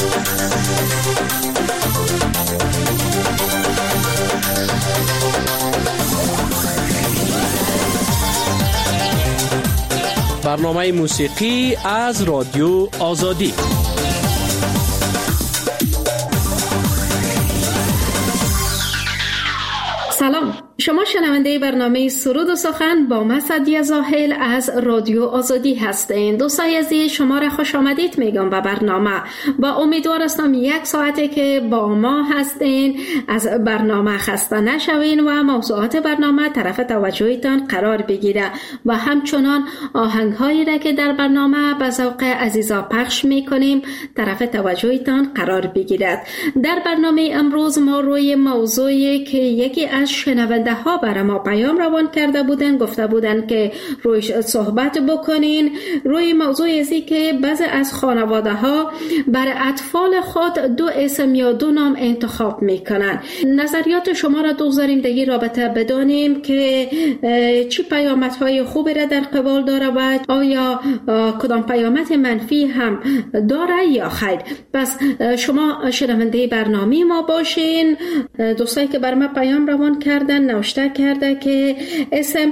برنامه موسیقی از رادیو آزادی. سلام، شما شنونده برنامه سرود و سخن با من سعدیه زاهل از رادیو آزادی هستین. دوستای عزیز، شما را خوش آمدید میگم به برنامه. با امیدوار هستم یک ساعته که با ما هستین از برنامه خسته نشوین و موضوعات برنامه طرف توجهتان قرار بگیره و همچنان آهنگهایی را که در برنامه به ذوق عزیزا پخش میکنیم طرف توجهتان قرار بگیرد. در برنامه امروز ما روی موضوعی که یکی از شنونده ها برای ما پیام روان کرده بودن، گفته بودن که رویش صحبت بکنین، روی موضوع ازی که بعضی از خانواده ها برای اطفال خود دو اسم یا دو نام انتخاب میکنن. نظریات شما را دوست داریم در این رابطه بدانیم که چی پیامت های خوبی را در قبال داره و آیا کدام پیامت منفی هم داره یا خیر. پس شما شنونده برنامه ما باشین. دوستایی که بر ما پیام روان کردن نوشته کرده که اسم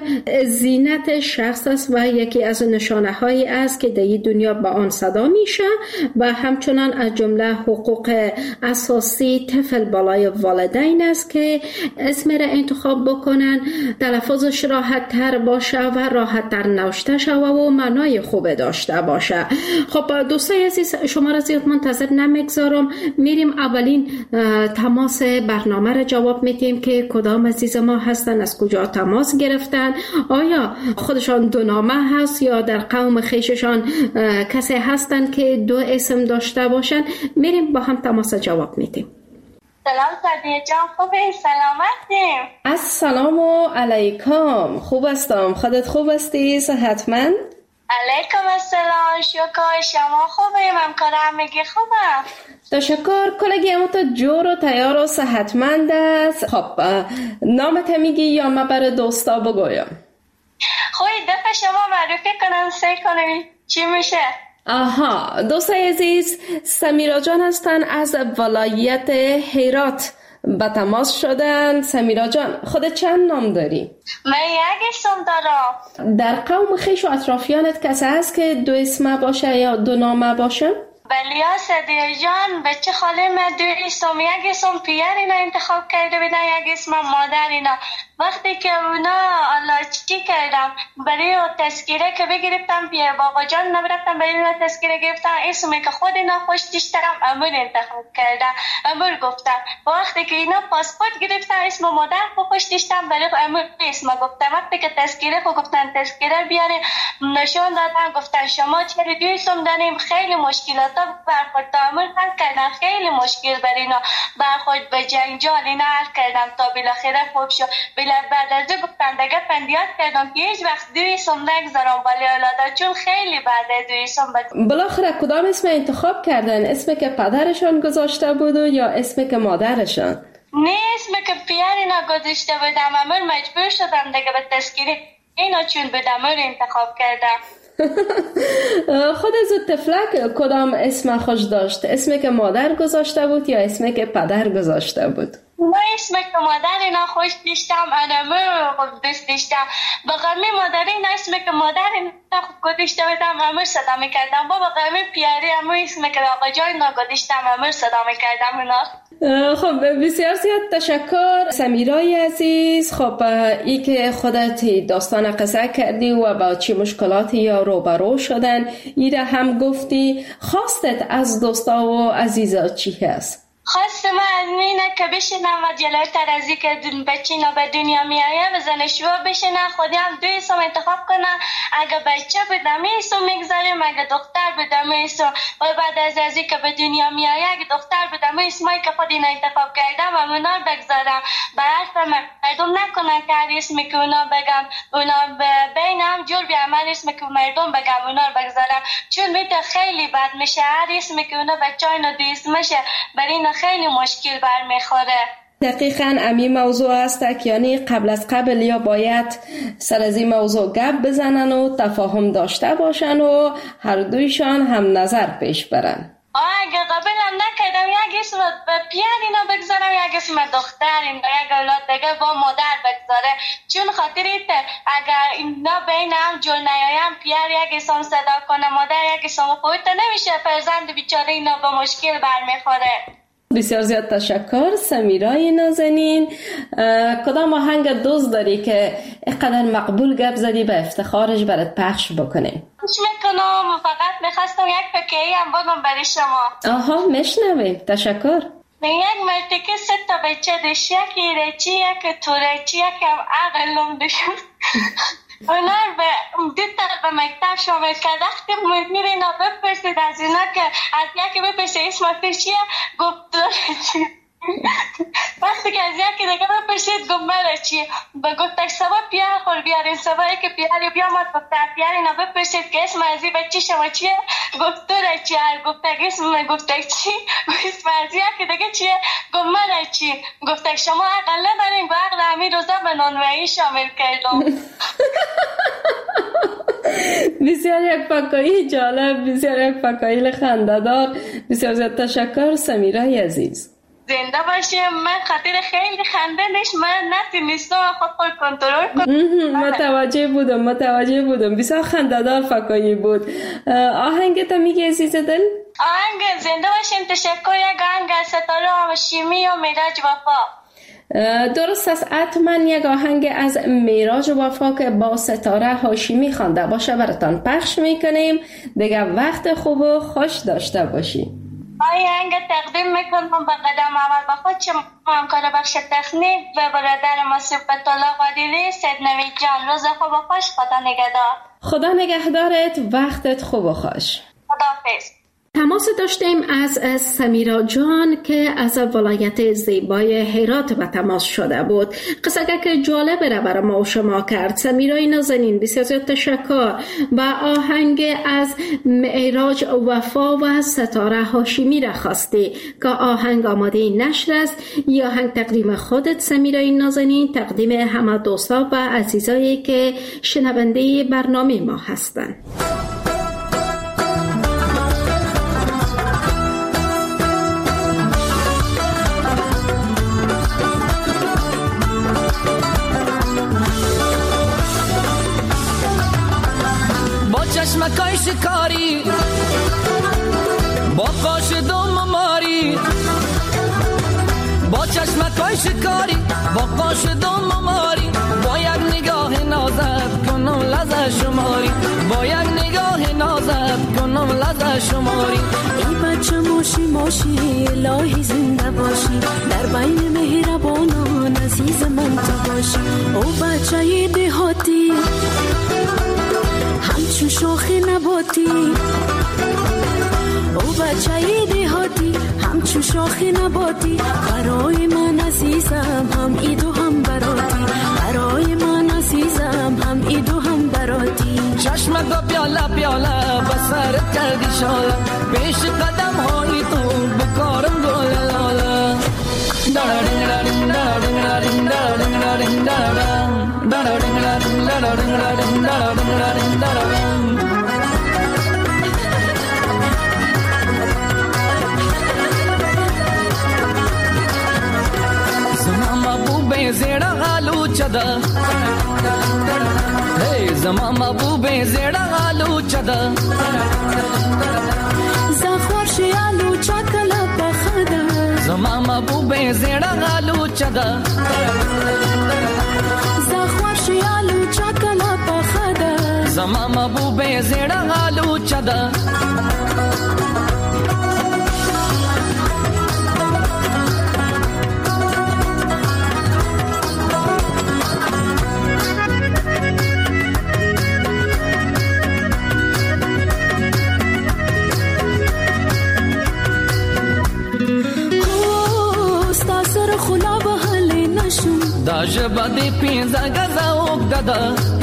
زینت شخص است و یکی از نشانه هایی است که در دنیا با آن صدا میشه و همچنان از جمله حقوق اساسی طفل بالای والدین است که اسم را انتخاب بکنن، تلفظش راحت تر باشه و راحت تر نوشته شوه و معنای خوب داشته باشه. خب دوستای عزیز، شما را زیاد منتظر نمیگذارم، میریم اولین تماس برنامه را جواب میدیم که کدام عزیز ما هستن، از کجا تماس گرفتن، آیا خودشان دو نامه هست یا در قوم خیششان کسی هستن که دو اسم داشته باشن. میریم با هم تماس جواب میدیم. سلام سعدیه جان، خوبی؟ سلامتیم؟ السلام علیکم. خوب هستم، خودت خوب هستی؟ صحتمند؟ علیکم السلام، شکر. شما خوبی؟ همکار همگی خوبه؟ تشکر. کلگی همونتا جور و تیار و صحتمند است. خب نامت میگی یا من برای دوستا بگویم؟ خوی دفعه شما معرفی کنن سعی کنیم چی میشه؟ آها، دوستای عزیز، سمیرا جان هستن از ولایت هرات به تماس شدن. سمیرا جان، خودت چند نام داری؟ من یک اسم دارم. در قوم خیش و اطرافیانت کسی هست که دو اسمه باشه یا دو نامه باشه؟ بله سعدیه جان، بچه خاله من دو اسم، یک اسم پیر اینا انتخاب کرده بودن، یک اسم مادر اینا. وقتی که اونا الله چی کردم برای تذکیره که بگرفتم بیا بابا جان نبرفتم برای اونا تذکیره گرفتم، اسمی که خود اینا خوش داشتم امور انتخاب کردم، امور گفتم. وقتی که اینا پاسپورت گرفتن اسم مادر خوش داشتم برای امور اسم گفتم. وقتی که تذکیره خو گفتن تذکیره بیاره نشون دادن، گفتن شما چرا دو اسم داریم، خیلی مشکلات برخورد امور حل کردن، خیلی مشکل برای اینا برخورد به جنجال اینا حل کردم تا بالاخره خوب شد. بعد از دو گفتن دیگه پندیات کردم که هیچ وقت دو اسم نگذارم ولی اولادا، چون خیلی بعد دو اسم بالاخره کدام اسم انتخاب کردن؟ اسمی که پدرشان گذاشته بود یا اسمی که مادرشان؟ نه، اسمی که پیرینا گذاشته بودم، امور مجبور شدم دیگه به تذکیره اینا چون بدم انتخاب کردم. خود از طفلک کدام اسم خوش داشت؟ اسمی که مادر گذاشته بود یا اسمی که پدر گذاشته بود؟ من اسمی که مادر اینا خوش داشتم، امور دوست داشتم. بقیمی مادر اینا اسمی که مادر اینا گذاشته بودم امور صدا میکردم. با بقیمی پیاری امور اسمی که آقا جای اینا گذاشتم امور صدا میکردم اینا. خب بسیار زیاد تشکر سمیرای عزیز. خب ای که خودت داستان قصه کردی و با چی مشکلاتی یا روبرو شدن ای را هم گفتی، خواستت از دوستا و عزیزا چی هست؟ خواست من از مینه که بشنم و جلوتر از این که بچه اینا به دنیا میایه و زنشوا بشنم، خودی هم دو اسم انتخاب کنم. اگه بچه بودم اسم میگذاریم، اگه دختر بودم اسم، و بعد از این که به دنیا میایه اگه دختر بودم اسمایی که خود اینا انتخاب کردم و اونا بگذارم. به حرف مردم نکنن که هر اسمی که اونا بگم اونا بین هم جور بیامن، اسمی که مردم بگم اونا بگذارم، چون میده خیلی بد میشه. هر اسمی که اونا بچه اینا دو اسمشه برای اینا خیلی مشکل برمیخوره. دقیقاً امی موضوع است که یعنی قبل از قبل یا باید سر از این موضوع گپ بزنن و تفاهم داشته باشن و هر دویشان هم نظر پیش برن. اگه قبولم نکردم یک اسم پیار اینا بگذارم، یک اسم دختر اینا، یک اولاد دیگه با مادر بگذاره، چون خاطر اگر اینا بین هم جور نیایم پیار یک اسم صدا کنه، مادر یک اسم خودت نمیشه، فرزند بیچاره اینا به مشکل برمیخوره. بسیار زیاد تشکر سمیرای نازنین. کدام آهنگ دوست داری که اینقدر مقبول گپ زدی به افتخارش برات پخش بکنیم؟ خوش میکنم، فقط میخواستم یک فکری هم بگم برای شما. آها میشنویم، تشکر. یک مرتکه 3 تا بچه داشت، یک ایرچی، یک تورچی، یک هم عقلم داشت. اونا به دو تا به مکتب شامل کرد. وقتی میره اینا بپرسید از اینا که از یکی بپرسه اسمت چیه، گفت تورچی. وقتی که از یکی دیگه بپرسید گفت مرچی. گفت سبا پیار خور بیارین، سبا که پیاری بیامد گفت پیار اینا بپرسید که اسم ازی بچی شما چیه، گفت تورچی. گفت اسم گفت چی، اسم ازی که دیگه چیه، گفت مرچی. گفت شما عقل ندارین، گفت عقل همین روزا به نانوایی شامل کردم. بسیار یک فکایی جالب، بسیار یک فکایی خنده‌دار. بسیار زیاد تشکر سمیرای عزیز. زنده باشیم. من خاطر خیلی خنده نش من نتونستم خود کنترل کنم. متوجه بودم. بسیار خنده‌دار فکایی بود. آهنگ تا میگی عزیز دل؟ آهنگ زنده باشیم. تشکر. یک آهنگ از ستاره هاشمی و میراج وفا. درست است. حتما یک آهنگ از میراج وفا که با ستاره هاشمی خوانده باشه براتان پخش میکنیم. دیگه وقت خوب و خوش داشته باشی. آهنگ تقدیم میکنم به قدم اول به خود، شما همکار بخش تکنیک و برادر ما صفت الله قادری، سید نوید جان. روز خوب و خوش. خدا نگهدار. خدا نگهدارت. وقتت خوب و خوش. خداحافظ. تماس داشتیم از سمیرا جان که از ولایت زیبای هرات به تماس شده بود. قصه که جالب را برای ما و شما کرد. سمیرای نازنین بسیار زیاد تشکر. و آهنگ از میراج وفا و ستاره هاشمی را خواستی که آهنگ آماده نشر است. یا آهنگ تقدیم خودت سمیرای نازنین، تقدیم همه دوستا و عزیزایی که شنونده برنامه ما هستند. چشمکای شکاری با قاش دوم ماری، با چشمکای شکاری با قاش دوم ماری، با یک نگاه نازت کنم لذت شماری، با یک نگاه نازت کنم لذت شماری. ای بچه ماشی الهی زنده باشی، در بین مهربانان عزیز من تو باشی. او بچه دهاتی همچون شاخ نباتی، او بچه دهاتی همچون شاخ نباتی. برای من عزیزم هم ایدو هم براتی، برای من عزیزم هم ایدو هم براتی. چشمت پیاله پیاله بسرت کردی شاله، پیش قدم های تو بکارم گل لاله. زمان محبوب زیڑا غالو چدا، زمان محبوب زیڑا غالو چدا، زخور شیالو چاکلا بخدا، زمان محبوب زیڑا غالو چدا، زخور شیالو چاکلا بخدا، زمان محبوب زیڑا غالو چدا. داجبا دی پینزا گزا اگدادا،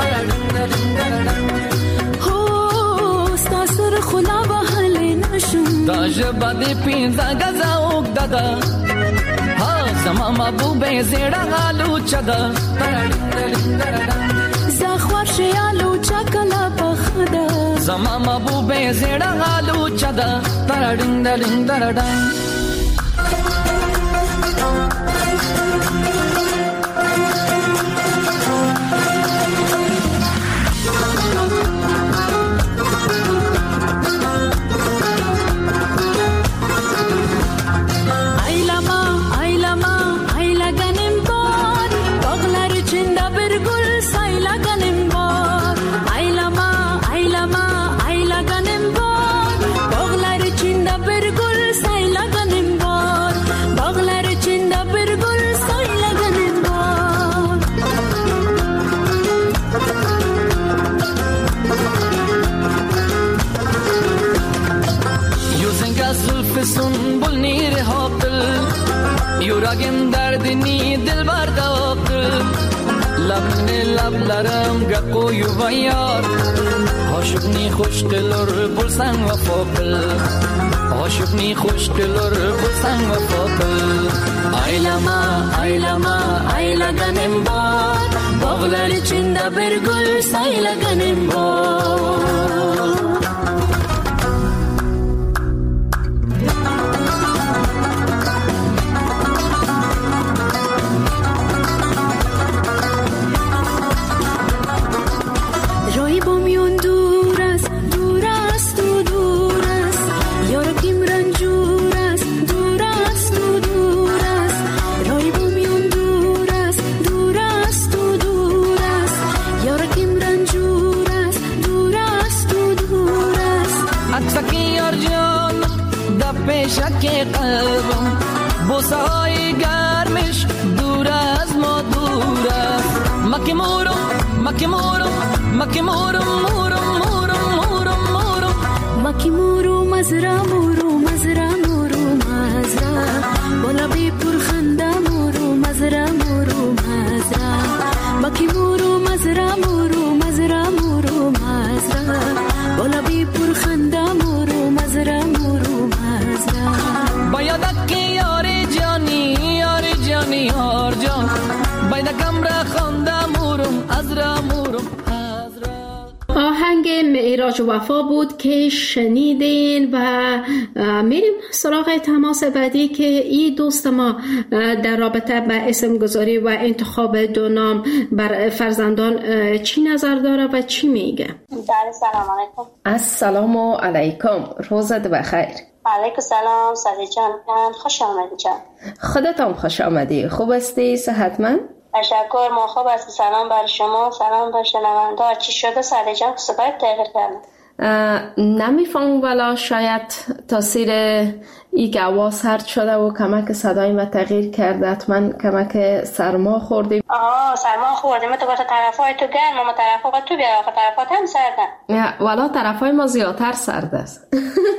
هو ستا سر خلا بحلی نشم، داجبا دی پینزا گزا اگدادا، ها زمان محبوب زیڑا غالو چدا، زخور شیالو چکلا بخدا، زما محبوب زړه غالو چدا ترډنګ دډنګ دړډنګ سنبل نیر حاقل یوراگم دردنی دل برداقل لبن لبلرم گقو یویار عاشقنی خوشگلر بلسن و فاقل عاشقنی خوشگلر بلسن و فاقل ایلما ایلگنم بار باغلر چنده برگل سایلگنم بار شک قلبم بوسای گرمش دور از ما دور است مکی مورو مزرا بالا بی پرخنده مورو مزرا مکی مورو مزرا بالا بی پرخنده مورو مزرا باید که یار جانی هر جان باید کمره خانده مورم از را آهنگ معراج وفا بود که شنیدین و میریم سراغ تماس بعدی که این دوست ما در رابطه با اسم گذاری و انتخاب دو نام بر فرزندان چی نظر داره و چی میگه؟ سلام علیکم. السلام علیکم، روزت بخیر. علیکم سلام سعدی جان، خوش آمدی جان. خودت هم خوش آمدی. خوب هستی؟ صحتمند؟ تشکر، ما خوب هستی. سلام بر شما، سلام بر شنونده. چی شده سعدی جان که صدایت تغییر کرده؟ نمیفهم، ولی شاید تاثیر ای که آواز سرد شده و کمک صدای ما تغییر کرده. حتما کمک سرما خوردیم. سرما خوردیم. تو گفت طرفای تو گرم، ما طرفای تو بیا، آخه طرفات هم سرده. ولی طرفای ما زیادتر سرد است.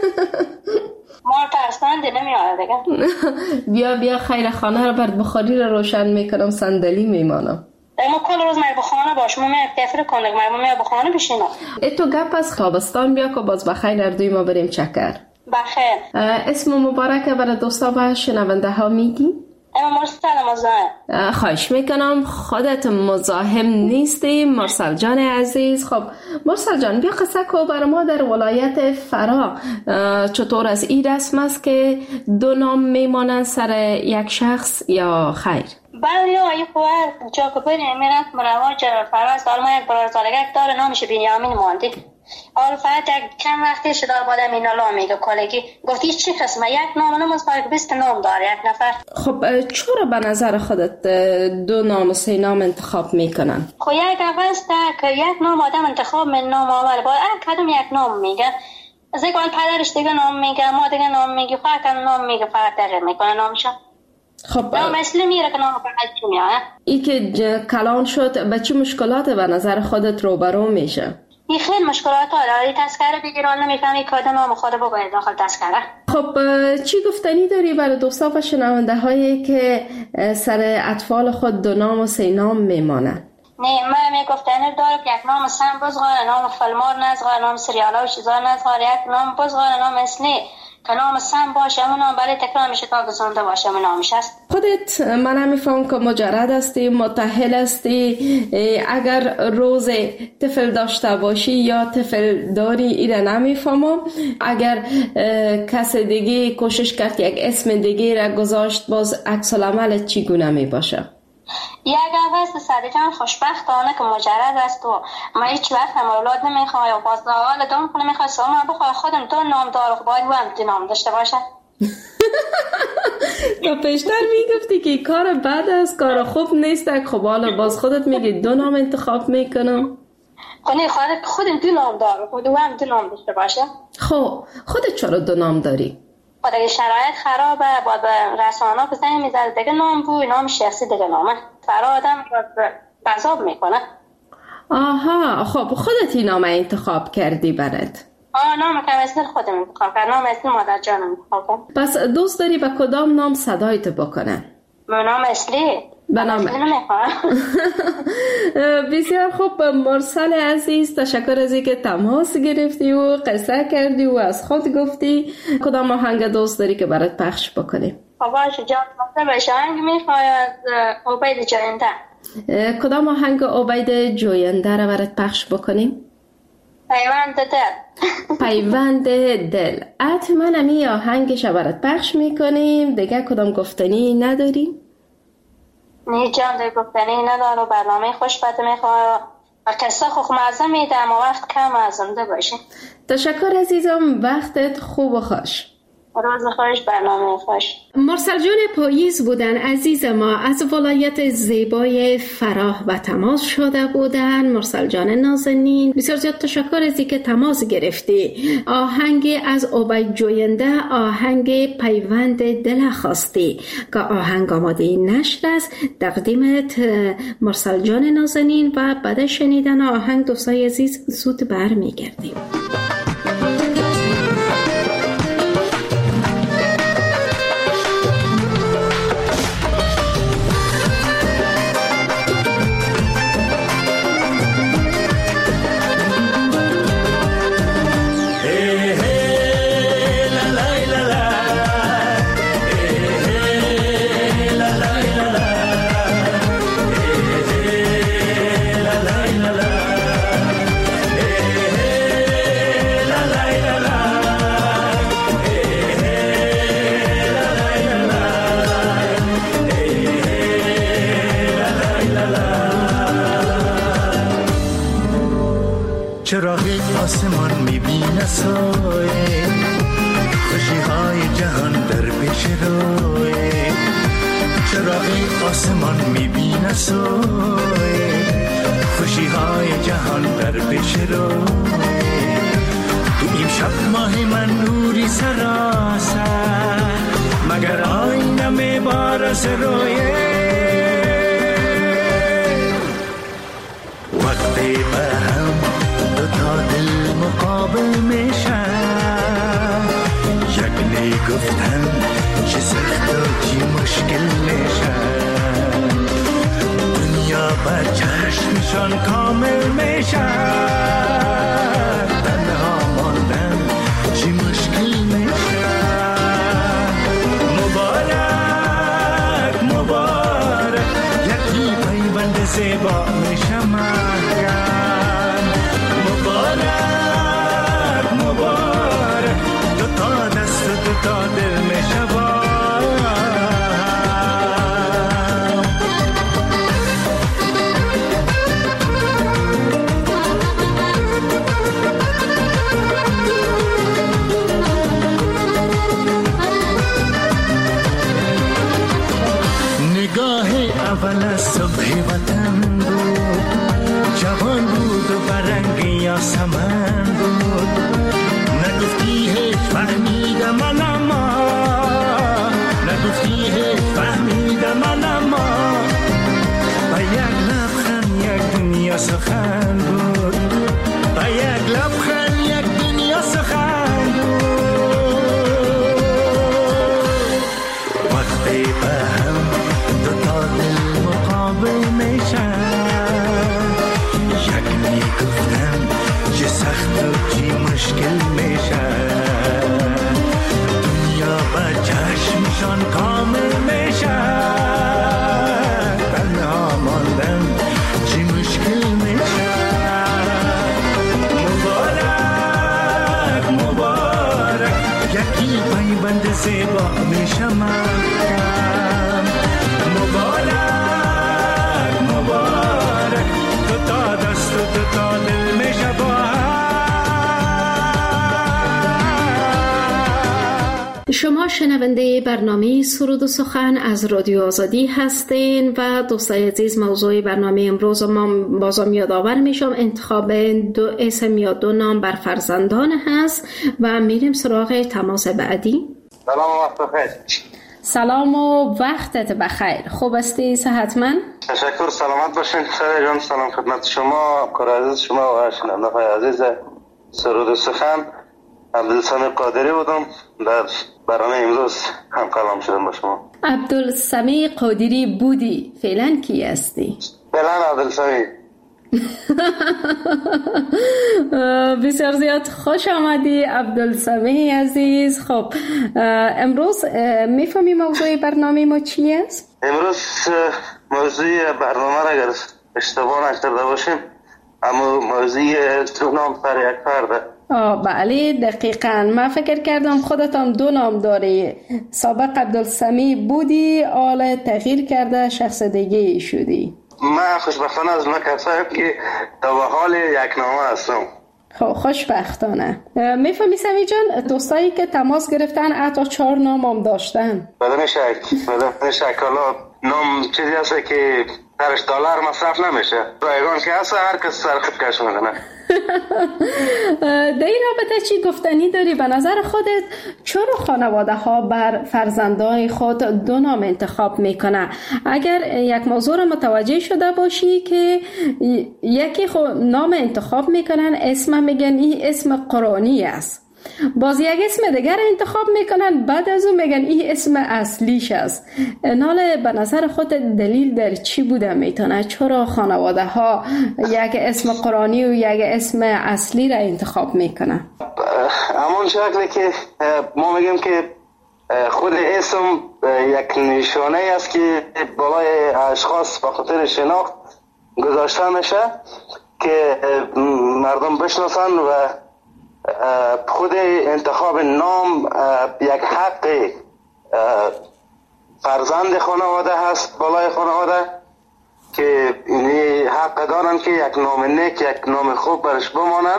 ما ترسنده نمیاره دیگه. بیا خیر، خانه رو برد بخاری رو روشن میکنم، صندلی میمانم. ما کل روز مای بخانه باش، ما میاد تفریح کنیم، ما میاد بخانه بشینم. تو گپ از تابستان بیا که باز بخیر اردوی ما بریم چکر. بخیر. اسم مبارکه برای دوستا و شنونده ها میگی؟ مرسل مزاحم. خواهش میکنم، خودت مزاحم نیستی مرسل جان عزیز. خب مرسل جان، بیا قصه کو بر ما در ولایت فرا چطور از این رسم است که دو نام میمانند سر یک شخص یا خیر؟ بله، یه خواهر جا که بریم میرن مرواج فرا است. حالا ما یک برادرزادگک داره نامش بنیامین ماندی. حالا فقط چند وقتی شده بادم اینا لا میگه کالگی گفتی چی قسمه یک نام نماز فرق 20 نام داره یک نفر. خب چرا به نظر خودت دو نام و سه نام انتخاب میکنن؟ خب یک اوسته که یک نام آدم انتخاب من نام آور باید کدوم یک نام میگه. از یک پدرش دیگه نام میگه، ما دیگه نام میگه، فقط نام میگه، فقط تغییر میکنه نامشو. خب نام اصلی میره که نام فقط چی میاد. ای که کلان شد به چه مشکلات به نظر خودت روبرو میشه؟ این خیلی مشکلات داره. تذکره بگیران نمیفهمی که نام خود بگوید داخل تذکره. خب چی گفتنی داری برای دوستا و شنونده هایی که سر اطفال خود دو نام و سه نام میمانند؟ نه، من میگفتنی دارم که یک نام سم بزغار، نام فلمار نزغار، نام سریالا و چیزا نزغار، یک نام بزغار، نام اصلی که نام سم باشه همون نام برای تکرار میشه تا گذرانده باشه همون نامش هست. خودت من نمیفهم که مجرد هستی، متأهل هستی، اگر روز طفل داشته باشی یا طفل داری ایره نمیفهمم. اگر کس دیگه کوشش کرد یک اسم دیگه را گذاشت باز عکس العمل چگونه می باشه؟ یک عوض ساده جان خوشبختانه که مجرد است و من هیچ وقت هم اولاد نمیخواه یا باز حال دوم کنه میخواه سامان بخواه خودم دو نام دار و باید هم نام داشته باشه. تا پیشتر میگفتی که کار بد است، کار خوب نیست، خب حالا باز خودت میگی دو نام انتخاب میکنم. کنی خودم دو نام دار و خودم دو نام داشته باشه. خب خودت چرا دو نام داری؟ خود اگه شرایط خرابه باید به رسانه بزنی میزد دیگه نام بوی نام شخصی دیگه نامه فرا آدم بذاب میکنه. آها خب خودت این نام انتخاب کردی برات؟ نام که مثل خودم انتخاب کرد، نام مثل مادر جانم انتخاب کرد. پس دوست داری به کدام نام صدایت بکنن؟ به نام اصلی؟ به نام بسیار خوب. مرسل عزیز تشکر از اینکه تماس گرفتی و قصه کردی و از خود گفتی. کدام آهنگ دوست داری که برات پخش بکنیم؟ باشه جان بشه آهنگ میخواید عبید جوینده. کدام آهنگ عبید جوینده را برات پخش بکنیم؟ پیوند دل. پیوند دل. حتما همی آهنگش برات پخش میکنیم. دیگه کدام گفتنی نداری؟ نه جان دیگه گفتنی نداره. برنامه خوشبخت میخواه و قصه خوب مزه میده اما وقت کم ازنده باشه. تشکر عزیزم، وقتت خوب و خوش. روز خوش، برنامه خوش. مرسل جان پاییز بودن عزیز ما، از ولایت زیبای فراه و تماس شده بودن. مرسل جان نازنین بسیار زیاد تشکر از اینکه تماس گرفتی. آهنگ از عبید جوینده، آهنگ پیوند دل خواستی که آهنگ آماده نشر است. تقدیمت مرسل جان نازنین و بعد شنیدن آهنگ دوستای عزیز زود برمیگردیم. چراغ آسمان میبینه سایه، خوشی های جهان در پیش روی. چراغ آسمان میبینه سایه، خوشی های جهان در پیش روی. تو این شب ماه من نوری سراسر، مگر آینه میبارس رویه. وقتی به هم تا دل مقابل میشن، یک نگفتن چه سخت و چی مشکل میشن. دنیا بر چشمشان کامل میشن، تنها ماندن چی مشکل میشن. مبارک مبارک یکی پیوند زیبا میشم. تا دل می شبا نگاه اول صبح وطن بود، جوان بود و برنگ یاسمن بود. نگفتی هیچ فهمیدم من اما، نگفتی هیچ فهمیدم من اما. با یک لبخند یک دنیا سخن بود، با یک لبخند یک دنیا سخن بود. وقتی به هم دو تا دل مقابل میشن، یک میگفتن چه سخت و چی مشکل میشن. نشان کامل میشه. تنها ماندن چی مشکل میشه. مبارک مبارک یکی پیوند زیبا میشه محکم. مبارک مبارک دو تا دست و دو تا دل میشه با هم. شما شنونده برنامه سرود و سخن از رادیو آزادی هستین و دوستای عزیز، موضوع برنامه امروز ما بازم یادآور میشم انتخاب دو اسم یا دو نام بر فرزندان هست و میریم سراغ تماس بعدی. سلام و وقت بخیر. سلام و وقتت بخیر. خوب هستی؟ صحتمند؟ تشکر، سلامت باشین. سر جان سلام خدمت شما، کار عزیز شما و شنونده‌های عزیز سرود و سخن. عبدالسمی قادری بودم، در برنامه امروز هم کلام شدم با شما. عبدالسمی قادری بودی، فعلا کی هستی؟ فعلا عبدالسمی. بسیار زیاد خوش آمدی عبدالسمی عزیز. خب امروز میفهمی موضوع برنامه ما چی است؟ امروز موضوع برنامه را اگر اشتباه نکرده باشیم اما موضوع دو نام سر یک فرده. بله دقیقاً. من فکر کردم خودت هم دو نام داری. سابق عبدالسمی بودی، حالا تغییر کرده شخص دیگه شدی. من خوشبختانه از کسایی که تا به حال یک نامه هستم. خب خوشبختانه. میفهمی سمی جان، دوستایی که تماس گرفتن حتی 4 نام هم داشتن. بدون شک حالا نام چیزی هست که درش دلار مصرف نمیشه. رایگان که هست هر کس سر خود کش میکنه. در این رابطه چی گفتنی داری؟ به نظر خودت چرا خانواده ها بر فرزندان خود دو نام انتخاب میکنه؟ اگر یک موضوع رو متوجه شده باشی که یکی نام انتخاب میکنن، اسم میگن این اسم قرآنی است، باز یک اسم دیگر انتخاب میکنن، بعد از اون میگن این اسم اصلیش است. ناله به نظر خود دلیل در چی بوده میتونه؟ چرا خانواده ها یک اسم قرآنی و یک اسم اصلی را انتخاب میکنن؟ همون شکلی که ما میگیم که خود اسم یک نشانه است که بالای اشخاص به خاطر شناخت گذاشته میشه که مردم بشناسن و خود انتخاب نام یک حق فرزند خانواده هست بالای خانواده که اینی حق دارن که یک نام نیک، یک نام خوب برش بمانن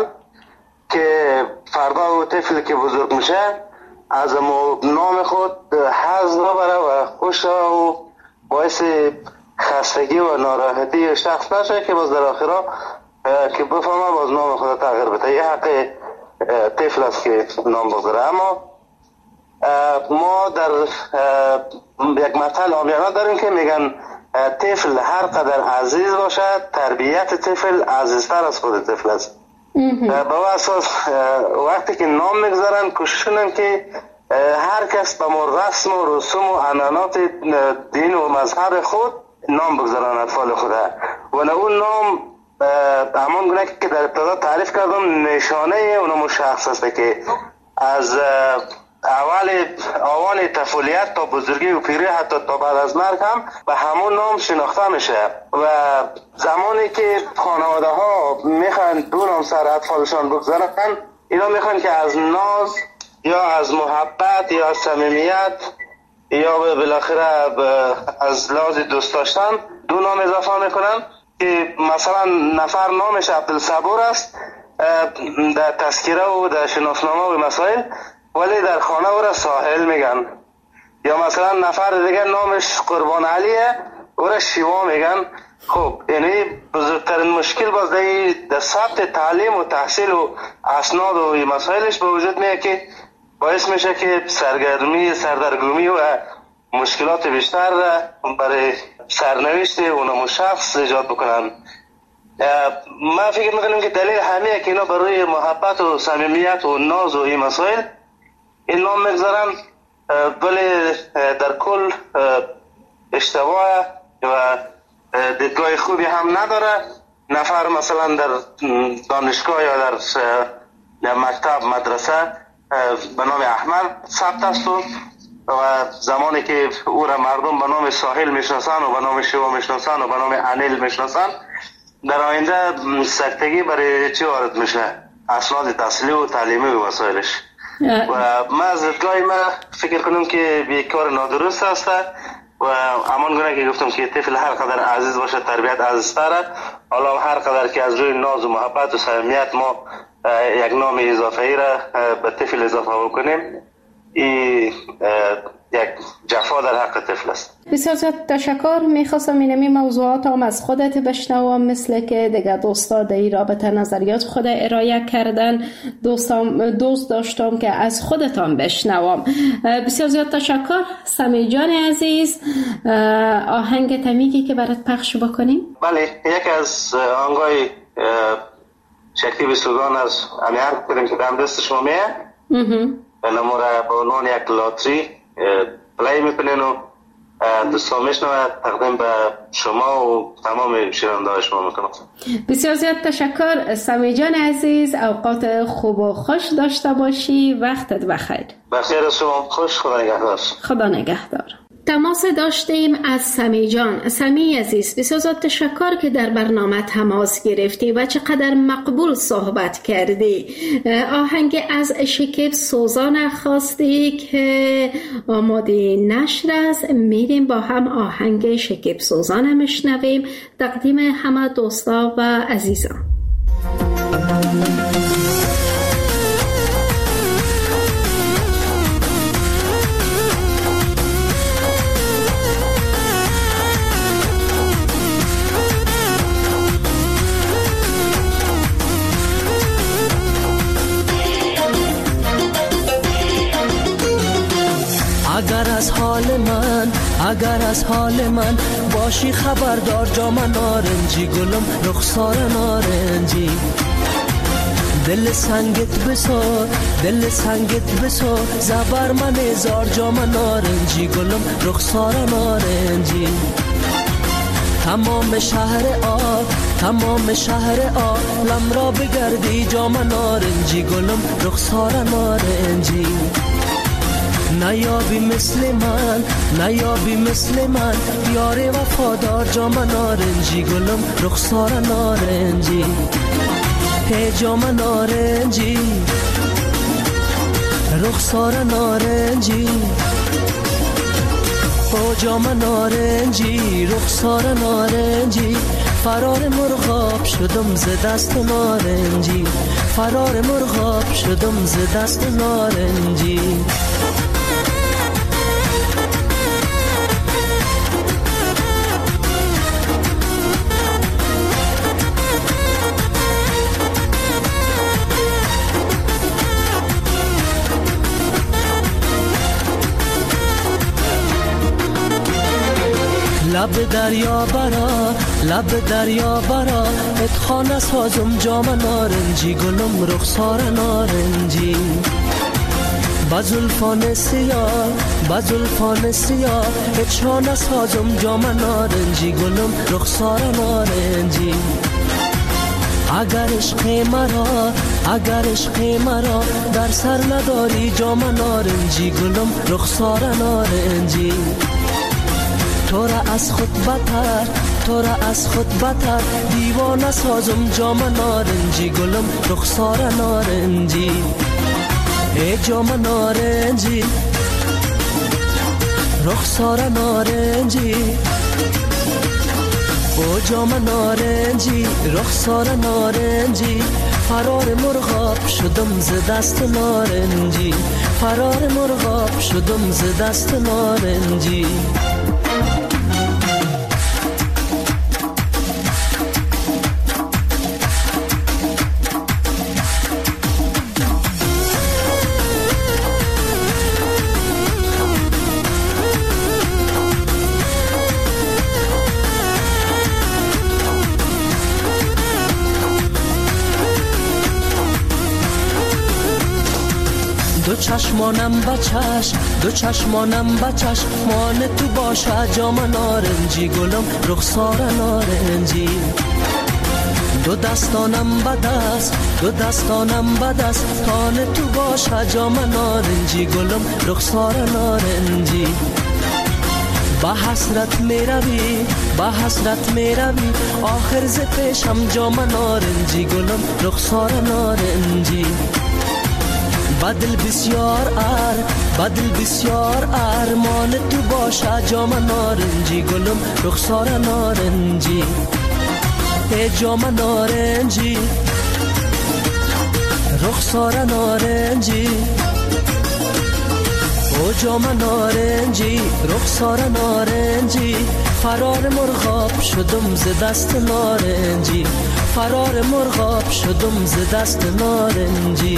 که فردا و طفلی که بزرگ میشه از نام خود حظ نبره و خوش و باعث خستگی و ناراحتی شخص نشه که باز در آخرا که بفهمه باز نام خود تغییر بده. یه حق طفل است که نام بگذاره. اما ما در یک مثل عامیانه داریم که میگن طفل هر قدر عزیز باشد تربیت طفل عزیزتر از خود طفل است. با اساس وقتی که نام میگذارن کوشش کنن که هر کس به رسم و رسوم و عنعنات دین و مذهب خود نام بگذارن اطفال خود و اون نام همان گونه که در ابتدا تعریف کردم نشانه اونم شخص است که از اول آوان طفولیت تا بزرگی و پیری حتی تا بعد از مرگ هم به همون نام شناخته میشه و زمانی که خانواده ها میخوان دو نام سر اطفالشان بگذارن اینا میخوان که از ناز یا از محبت یا از صمیمیت یا بالاخره از لحاظ دوست داشتن دو نام اضافه میکنن که مثلا نفر نامش عبدالصبور است در تذکره و در شناسنامه و مسائل، ولی در خانه او را ساحل میگن. یا مثلا نفر دیگه نامش قربان علیه او را شیوا میگن. خب یعنی بزرگترین مشکل باز در ثبت تعلیم و تحصیل و اسناد و مسائلش به وجود میاد که باعث میشه که سردرگمی و مشکلات بیشتر برای سرنوشت اونم شخص ایجاد بکنن. من فکر میکنم که دلیل همه که اینا برای محبت و صمیمیت و ناز و این مسائل این نام میگذارن، ولی در کل اشتباه و دیدگاه خوبی هم نداره. نفر مثلا در دانشگاه یا در مکتب مدرسه به نام احمد ثبت است و و زمانی که او را مردم به نام ساحل میشناسن و به نام شیوا میشناسن و به نام انیل میشناسن، در آینده سکتگی برای چی وارد میشه؟ اسناد تحصیلی و تعلیمی و وسایلش. و من از دیدگاه من فکر کنم که یک کار نادرست است و همان گونه که گفتم که طفل هر قدر عزیز باشه تربیت عزیزتره. حالا هر قدر که از روی ناز و محبت و صمیمیت ما یک نام اضافه‌ای را به طفل اضافه بکنیم، این یک جفا در حق طفل است. بسیار زیاد تشکر. میخواستم اینمی موضوعات هم از خودت بشنوم، مثل که دیگه دوستا در این رابطه نظریات خود ارائه کردن. دوست داشتم که از خودتان بشنوم. بسیار زیاد تشکر سمی جان عزیز. آهنگ تمیگی که برات پخش بکنیم؟ بله، یک از آهنگای شکلی بسیارگان از امیار کنیم که به دست شما میه و نموره به عنوان یک لاتری پلی میکنین و دوستان میشنوه تقدیم به شما و تمام شنونده های شما میکنم. بسیار زیاد تشکر سمی جان عزیز. اوقات خوب و خوش داشته باشی. وقتت بخیر. بخیر از شما. خوش. خدا نگهدار. خدا نگهدار. تماس داشتیم از سمی جان. سمی عزیز، بسیار زیاد تشکر که در برنامه تماس گرفتی و چقدر مقبول صحبت کردی. آهنگ از شکیب سوزان خواستی که آماده نشر است. میریم با هم آهنگ شکیب سوزان میشنویم. تقدیم همه دوستا و عزیزان. اگر از حال من باشی خبردار، جام نارنجی گلم رخسار نارنجی، دل سنگت بسو زبر من هزار، جام نارنجی گلم رخسار نارنجی. تمام شهر عالم را بگردی، جام نارنجی گلم رخسار نارنجی. نیابی مثل من یار وفادار، جام نارنجی گلم رخسار نارنجی. هی جام نارنجی رخسار نارنجی، او جام نارنجی رخسار نارنجی. فرار مرغاب شدم ز دست نارنجی، فرار مرغاب شدم ز دست نارنجی. لب دریا برا اتخانه سازم، جام نارنجی گلم رخسار نارنجی. بزلفان سیاه اتخانه سازم، جام نارنجی گلم رخسار نارنجی. اگر عشق مرا در سر نداری، جام نارنجی گلم رخسار نارنجی. تو را از خود بتر دیوانه سازم، جام نارنجی گلم رخسار نارنجی. ای جام نارنجی رخسار نارنجی، او جام نارنجی رخسار نارنجی. فرار مرغاب شدم ز دست نارنجی، فرار مرغاب شدم ز دست نارنجی. دو چشمانم بچش مان تو باشه، جام نارنجی گلم رخسار نارنجی. دو دستانم بدست دو دستانم بدست تان تو باشه جام نارنجی گلم رخسار نارنجی با حسرت میروی با حسرت میروی آخر ز پیشم جام نارنجی گلم رخسار نارنجی بدل بسیار ارمان تو باشه جام نارنجی گلم رخسار نارنجی ای جام نارنجی رخسار نارنجی او جام نارنجی رخسار نارنجی فرار مرغاب شدم ز دست نارنجی فرار مرغاب شدم ز دست نارنجی.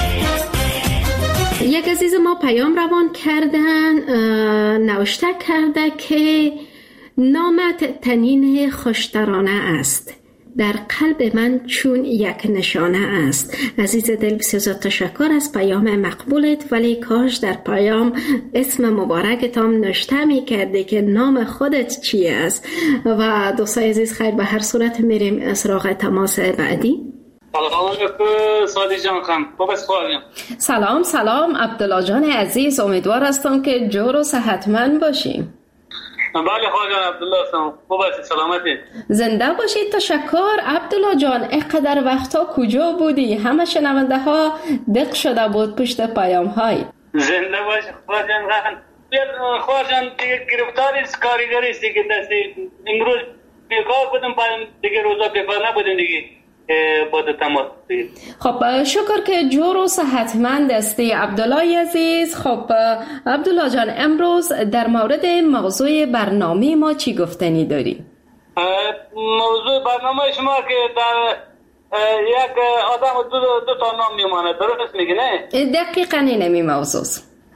یک عزیز ما پیام روان کردن، نوشته کرده که نامت تنین خوشترانه است، در قلب من چون یک نشانه است. عزیز دل بسیار تشکر از پیام مقبولت، ولی کاش در پیام اسم مبارکتان نوشته می کرده که نام خودت چی است. و دوستای عزیز خیر، به هر صورت میریم سراغ تماس بعدی. سلام عبدالله جان عزیز، امیدوار هستم که جور و صحتمند باشیم. بله خواجان عبدالله هستم، خوب هستی؟ سلامتی؟ زنده باشید. تشکر عبدالله جان. اینقدر وقتا کجا بودی؟ همه شنونده ها دق شده بود پشت پیام های. زنده باشی خواجان. خواجان دیگه گرفتاری کارگری است که دستی امروز بیکار بودم، دیگه روزا بیکار نبودیم دیگه با تماس. خب شکر که جور و صحتمند هستی عبدالله عزیز. خب عبدالله جان، امروز در مورد موضوع برنامه ما چی گفتنی داری؟ موضوع برنامه شما که در یک آدم دو تا نام میمانه، درست میگی نه؟ دقیقاً اینمی موضوع.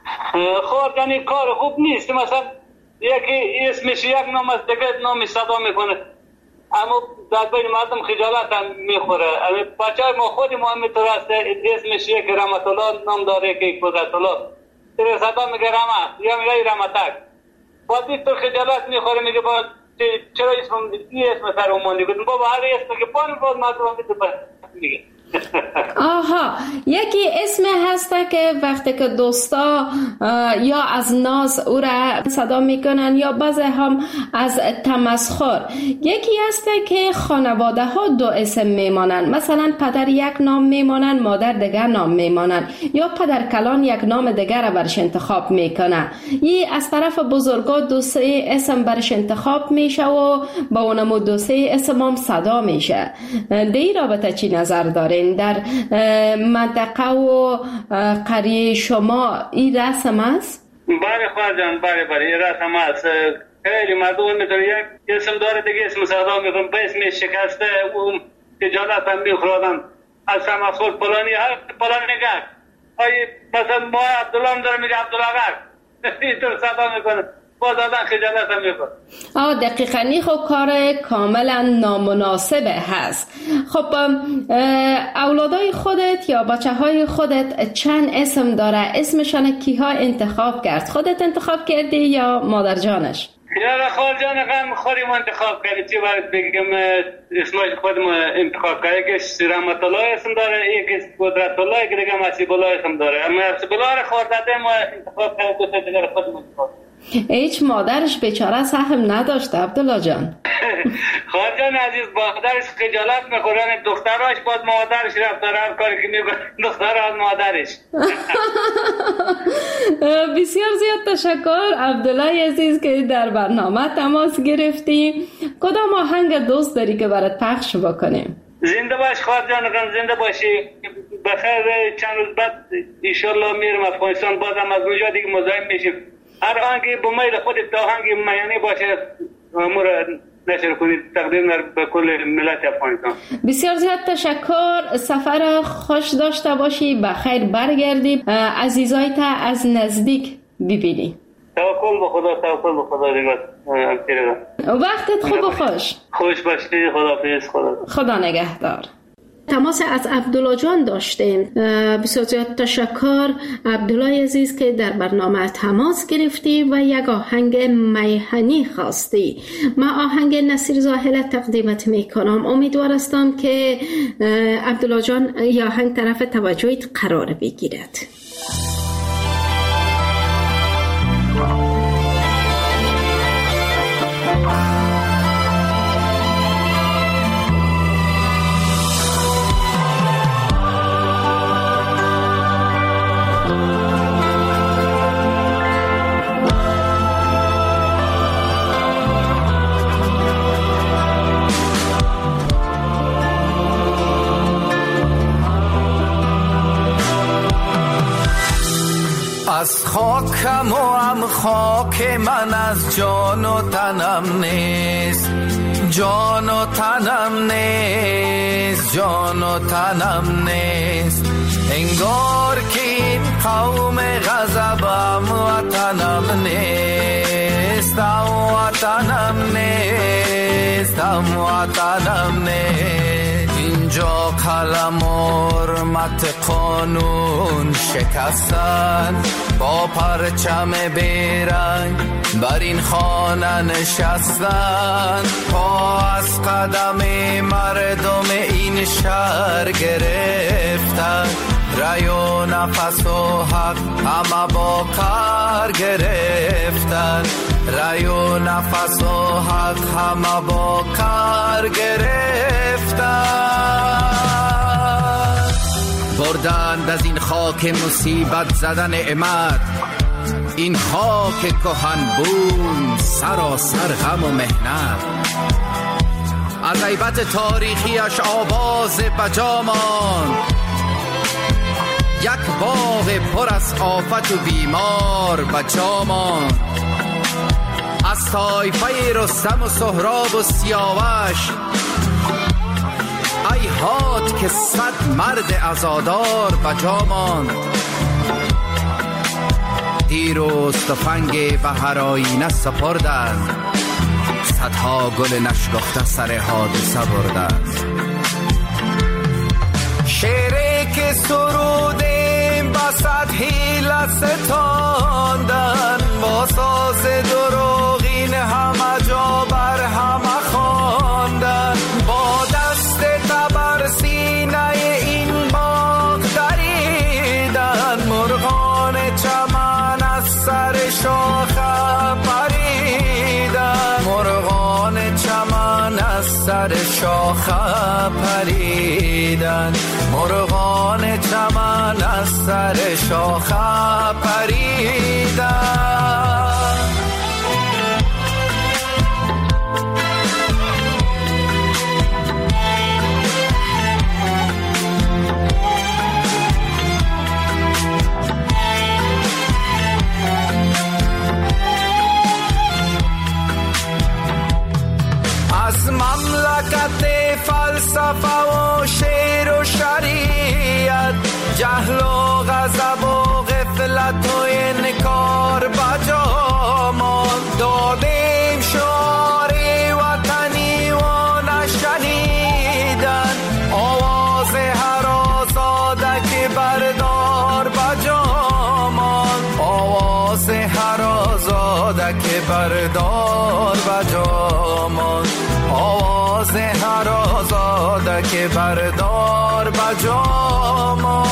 خب یعنی کار خوب نیست، مثلا یکی اسمش یک نام است دیگه نام صدا میکنه، اما در بین مردم خجالت هم میخوره. بچه ما خود ما هم میتور است اسمش یک رحمت الله نام داره که یک قدرت الله تیر صدا میگه رحمت یا میگه رحمتک، باید این تو خجالت میخوره، میگه باید چرا اسم سر اوماندی گفتم بابا هر اسم که پانی باید مردم هم میتور میگه. آها، یکی اسم هسته که وقتی که دوستا یا از ناز او را صدا میکنن یا بعضی هم از تمسخر. یکی هسته که خانواده ها دو اسم میمانن، مثلا پدر یک نام میمانن، مادر دیگر نام میمانن، یا پدر کلان یک نام دیگر را برش انتخاب میکنه. یه از طرف بزرگا دو سه اسم برش انتخاب میشه و با اونمو دو سه اسم هم صدا میشه. دی رابطه چی نظر داره؟ در منطقه و قریه شما این رسم است؟ بله خواهرجان، بله این رسم است. خیلی مردم میتونه یک اسم داره دیگه اسم صدا میکنم، به اسم شکسته و تجارت هم میخورادم از تمسخر پلانی نگه مثلا ما عبدالله هم داره میگه عبدالله اینطور صدا میکنه، باز آدم خجالت هم میکنه. دقیقاً خب کار کاملا نامناسبه هست. خب اولادای خودت یا بچه های خودت چند اسم داره؟ اسمشان کیها انتخاب کرد؟ خودت انتخاب کردی یا مادر جانش؟ یا خواهرجان غم خودم انتخاب کردی. چی باید بگم اسمش خودم انتخاب کردی. یکیش رحمت الله اسم داره، یکیش قدرت الله، یکی دیگه مسیب الله اسم داره. اما مسیب الله را خوارداده ما انتخاب کردیم، دو تا دیگر خودم انتخاب. هیچ مادرش بیچاره سهم نداشت عبدالله جان. خواهرجان عزیز، مادرش خجالت میخورن، دختراش باز مادرش رفتار هر کاری که میکنه دختر از مادرش. بسیار زیاد تشکر عبدالله عزیز که در برنامه تماس گرفتی. کدام آهنگ دوست داری که برات پخش بکنیم؟ زنده باش خواهرجان، زنده باشی. بخیر چند روز بعد انشالله میرم افغانستان، بازم از اونجا دیگه مزاحم میشیم. هر آهنگی به میل خودت تا آهنگی میانی باشه امور نشر کنید، تقدیم به کل ملت افغانستان. بسیار زیاد تشکر. سفر خوش داشته باشی، بخیر برگردی، عزیزایت از نزدیک ببینی. توکل به خدا دیگه. وقتت خوب و خوش. خوش باشی. خداحافظ. خدا نگهدار. تماس از عبدالله جان داشتیم. بسیار زیاد تشکر عبدالله عزیز که در برنامه تماس گرفتی و یک آهنگ میهنی خواستی. من آهنگ نصیر زاهل تقدیمت میکنم. امیدوار هستم که عبدالله جان یا آهنگ طرف توجهت قرار بگیرد. از خاکم و هم خاک من از جان و تنم نیست، جان و تنم نیست، جان و تنم نیست. انگار که این قوم غضبم وطنم نیست، وطنم نیست، وطنم نیست. اینجا قلم و حرمت قانون شکستن، با پرچم بیرنگ بر این خانه نشستن. پا از قدم مردم این شهر گرفتن، رای و نفس و حق همه با کار گرفتن، رای و نفس و حق همه با کار گرفتن. بردند از این خاک مصیبت زدن نعمت، این خاک کهن بون سراسر غم و مهنت. از عیبت تاریخیش آواز بجامان، یک باغ پر از آفت و بیمار بجامان. از طایفه رستم و سهراب و سیاوش، ای هات که 100 مرد عزادار بجامان. دیروز تفنگ بهرآیینه سپردند، صدها گل نشکفته سر حادثه بردند. شعری که سرودیم با 100 حیله ستاندن، با ساز دروغین همه جا بر همه خواندن. با دست تبر سینه این باغ دریدن، مرغان چمن از سر شاخه پریدن، مرغان چمن از سر شاخه پریدن، مرغان چمن از سر شاخه پریدن. از مملکت فلسفه و شعر و شریعت، جهل و غضب و غفلت و انکار بجامان. دادیم شعار وطنی و نشنیدن، آواز هر آزاده که بردار بجامان، آواز هر آزاده که بردار بجامان، آواز هر آزاده که بردار بجامان.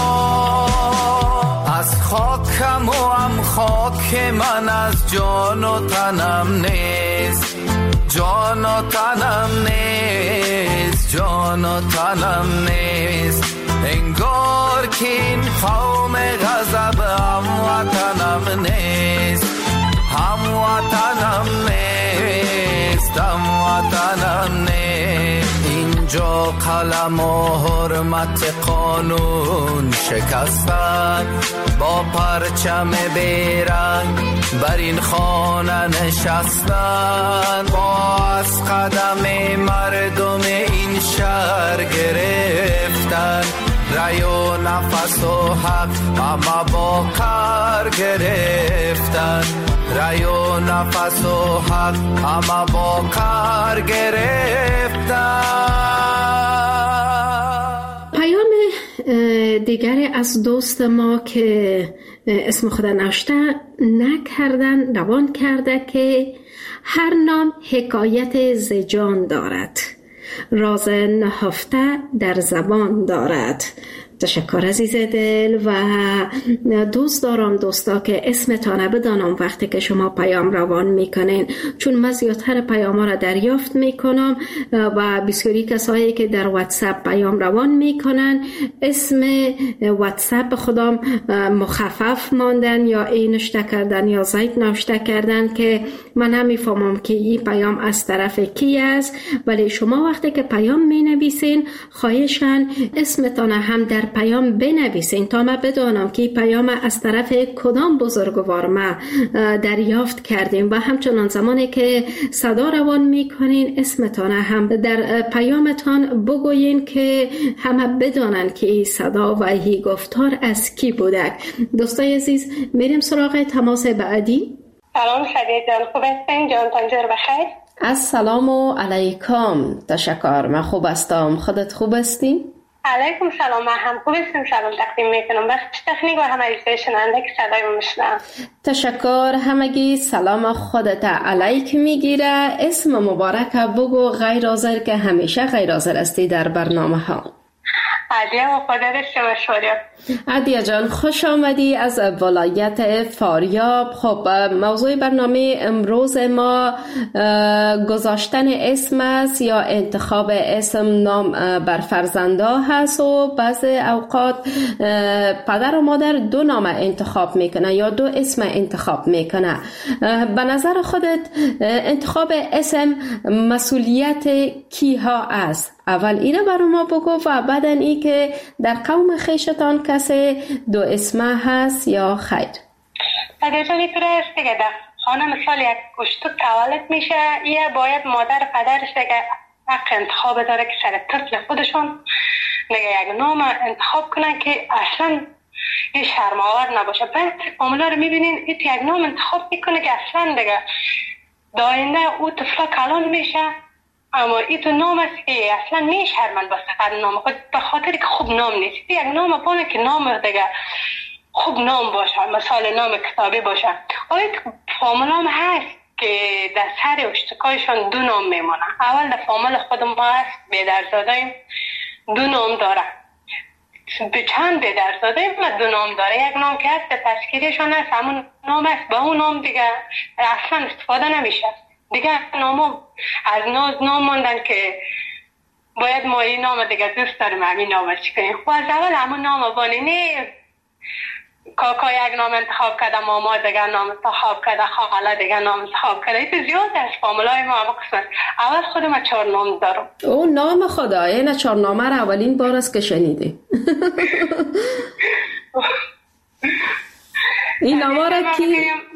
از خاکم و هم خاک من از جان و تنم نیست، جان و تنم نیست، جان و تنم نیست. انگار که این قوم غضب هم وطنم نیست، هم وطنم نیست، هم وطنم نیست. اینجا قلم و حرمت قانون شکستن، با پرچم بیرنگ بر این خانه نشستن. با از قدم مردم این شهر گرفتن، رای و نفس و حق همه با کار گرفتن، رای و نفس و حق همه با کار گرفتن. دیگری از دوست ما که اسم خود نوشته نکردن روان کرده که هر نام حکایت زجان دارد، راز نهفته در زبان دارد. تشکر عزیز دل و دوست دارم دوستا که اسمتانه بدانم وقتی که شما پیام روان میکنین، چون من زیادتر پیام ها را دریافت میکنم و بسیاری کسایی که در واتساپ پیام روان میکنن اسم واتساپ خودم مخفف ماندن یا ای نوشته کردن یا زید نوشته کردن که من نمیفهمم که این پیام از طرف کی است. ولی شما وقتی که پیام مینویسین خواهشاً اسمتانه هم در پیام بنویسین تا من بدانم که پیام از طرف کدام بزرگوار ما دریافت کردیم و همچنان زمانی که صدا روان میکنین اسمتان هم در پیامتان بگوین که همه بدانن که این صدا و این گفتار از کی بوده. دوستای عزیز میریم سراغ تماس بعدی. سلام شدید جان، خوب هستین؟ جان تنجر بخیر. السلام علیکم. تشکر، من خوب هستم، خودت خوب هستی؟ علیکم سلام، من هم خوب هستم. سلام تقدیم میکنم بخش تکنیک و همه شنونده که صدای میشنم. تشکر. همگی سلام خودت علیک میگیره. اسم مبارک بگو غیر حاضر که همیشه غیر حاضر استی در برنامه ها. عدیه و خودت شما شوریاب. عدیه جان خوش آمدی از ولایت فاریاب. خب موضوع برنامه امروز ما گذاشتن اسم است یا انتخاب اسم نام بر فرزندا هست و بعض اوقات پدر و مادر دو نام انتخاب میکنه یا دو اسم انتخاب میکنه. به نظر خودت انتخاب اسم مسئولیت کی ها است؟ اول اینو برای ما بگو و بعد این که در قوم خیشتان کسی دو اسمه هست یا خیر؟ اگر جانی طوره است دیگه در خانه مثال یک گشتو تولد میشه، یه باید مادر پدرش دیگه حق انتخاب داره که سر طفل خودشون دیگه یک نام انتخاب کنن که اصلا یه شرم‌آور نباشه. بعد فامیلا رو میبینین این یک نام انتخاب میکنه که اصلا دیگه داینده او طفل کلان میشه، اما این تو نام است که اصلا میشرمن با سفر نام خود به خاطر که خوب نام نیست. یک نام بانه که نام دیگه خوب نام باشه، مثال نام کتابی باشه. آیا فامیل هم هست که در سر اشتکایشان دو نام میمونه. اول در فامیل خود ما هست بیدرزاده دو نام داره، به چند بیدرزاده دو نام داره. یک نام که هست تذکیرشان هست همون نام است، به اون نام دیگه اصلا استفاده نمیشه. دیگه نامو از نام ماندن که باید ما این نام دیگه دوست داریم همین نام چی کنیم. خب از اول همون نام بانی نه کاکا یک نام انتخاب کرده، ماما دیگه نام انتخاب کرده، خاله دیگه نام انتخاب کرده. این زیاد از فامیلای ما هم قسمت. اول خودم 4 نام دارم. او نام خدا یعنی 4 نامه رو اولین بار است که شنیدی. این نامه رو که